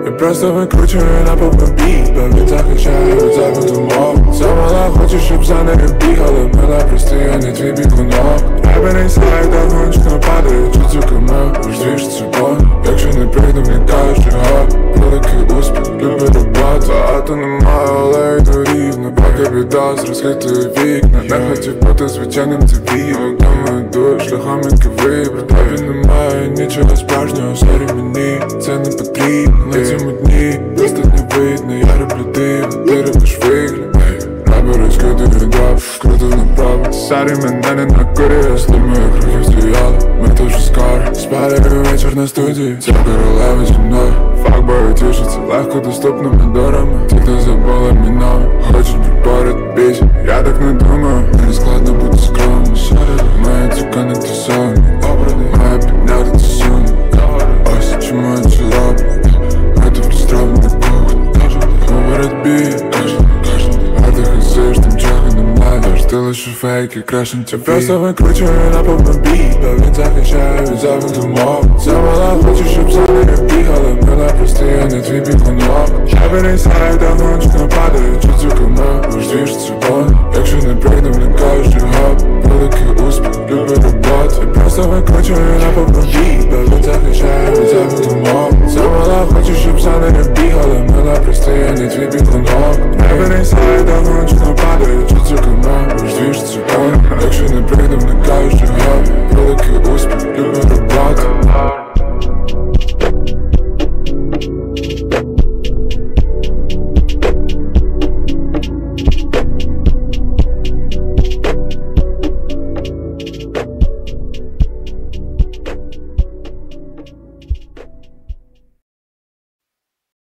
Я просто викручую на повний біт, бо він захищає від зайвих думок. Замала хочу, щоб за нею бігали, мила просто я не твій бігунок. Райбер інсайд, а гонщик нападає, чуть ми ждвіш собою. Якщо не прийду, мені кажуть, що великий успіх, люблю роботу. А то немає, але йду рівно. Поки біда з розхитує вікна. Не хотів бути звичайним цивілом. Думаю, йду шляхом, який вибрав. Тобі немає нічого справжнього, сорі мені це не потрібно. На цьому дні достатньо видно, я роблю диво, ти робиш вигляд. Райбер розкидує драп, скрутив направо. Сарі мене не накурює, слід моїх рухів стояли. Ми теж скоро спалюю вечір на студії. Ця королева зі мною. Факбої тішаться легко доступними дорами. Ті, хто забули мій номер, хочуть припорити більше. Я так не думаю, мені складно бути скромним. Має цукани тусовні обради, має підняти ту суму. Ось чому я це роблю. Готов розтравлений кухні. Говорить бій, а ти хизиш, там чого немає. Ти лише фейки, крашем ті. Я просто викручую на повний біт, бо він захищає від зайвих думок. Замала хочу, щоб за нею бігали, мила просто я не твій бігунок. Райбер інсайд, а гонщик нападає, чуть ми ждвіш собою. Якщо не прийду, мені кажуть, що великий успіх, люблю роботу. Я просто викручую на повний біт, бо він захищає від зайвих думок. Замала хочу, щоб за нею бігали, мила просто я не твій бігунок. Райбер інсайд, а гонщик нападає, чуть ми ждвіш собою. Якщо не прийду,